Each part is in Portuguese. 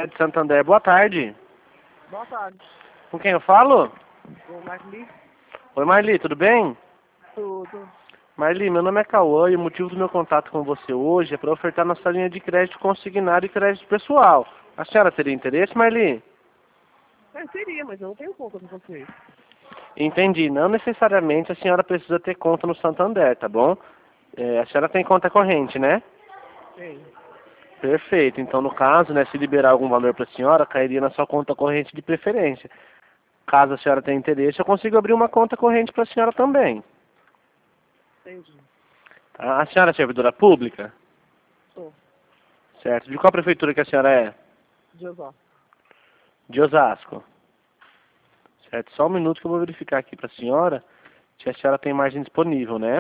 Imobiliária de Santander. Boa tarde. Boa tarde. Com quem eu falo? O Marli? Oi, Marli, tudo bem? Tudo. Marli, meu nome é Cauã e o motivo do meu contato com você hoje é para ofertar nossa linha de crédito consignado e crédito pessoal. A senhora teria interesse, Marli? Seria, mas eu não tenho conta com vocês. Entendi. Não necessariamente a senhora precisa ter conta no Santander, tá bom? A senhora tem conta corrente, né? Tem. Perfeito. Então, no caso, né, se liberar algum valor para a senhora, cairia na sua conta corrente de preferência. Caso a senhora tenha interesse, eu consigo abrir uma conta corrente para a senhora também. Entendi. Tá? A senhora é servidora pública? Sou. Certo. De qual prefeitura que a senhora é? De Osasco. De Osasco. Certo. Só um minuto que eu vou verificar aqui para a senhora se a senhora tem margem disponível, né?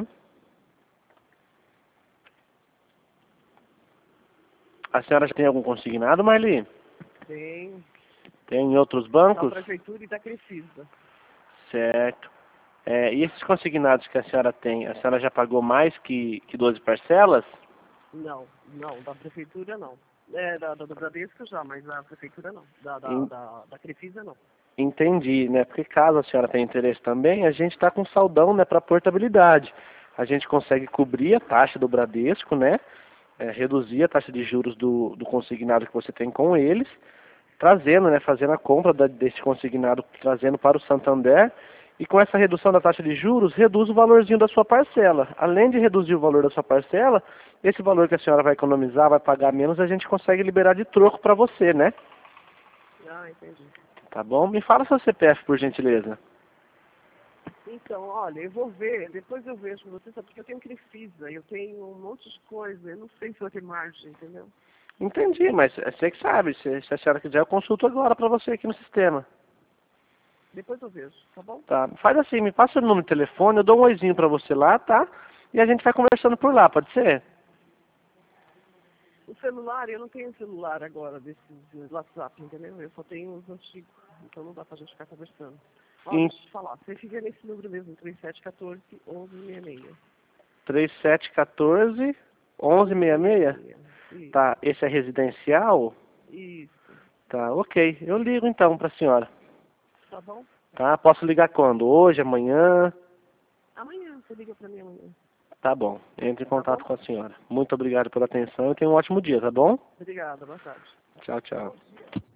A senhora já tem algum consignado, Marli? Tem. Tem em outros Da bancos? Prefeitura e da Crefisa. Certo. E esses consignados que a senhora tem, a senhora já pagou mais que 12 parcelas? Não, da Prefeitura não. Do Bradesco já, mas da Prefeitura não. Da Crefisa não. Entendi, né? Porque caso a senhora tenha interesse também, a gente está com saldão, né, para portabilidade. A gente consegue cobrir a taxa do Bradesco, né? Reduzir a taxa de juros do consignado que você tem com eles, trazendo, né, fazendo a compra desse consignado, trazendo para o Santander, e com essa redução da taxa de juros, reduz o valorzinho da sua parcela. Além de reduzir o valor da sua parcela, esse valor que a senhora vai economizar, vai pagar menos, a gente consegue liberar de troco para você, né? Ah, entendi. Tá bom? Me fala seu CPF, por gentileza. Então, olha, eu vou ver, depois eu vejo com você, sabe, porque eu tenho Crefisa, eu tenho um monte de coisa, eu não sei se vai ter margem, entendeu? Entendi, mas você que sabe. Se a senhora quiser, eu consulto agora para você aqui no sistema. Depois eu vejo, tá bom? Tá? Faz assim, me passa o número de telefone, eu dou um oizinho para você lá, tá? E a gente vai conversando por lá, pode ser? O celular, eu não tenho celular agora desse WhatsApp, entendeu? Eu só tenho os antigos, então não dá pra gente ficar conversando. Ó, deixa eu te falar, você fica nesse número mesmo, 3714-1166. 3714 1166? Isso, Tá, esse é residencial? isso. Tá, ok. Eu ligo então para a senhora. Tá bom? Tá? Posso ligar quando? Hoje, amanhã? Amanhã, você liga pra mim amanhã. Tá bom. Entre em Tá bom? contato com a senhora. Muito obrigado pela atenção e tenha um ótimo dia, tá bom? Obrigada, boa tarde. Tchau, tchau.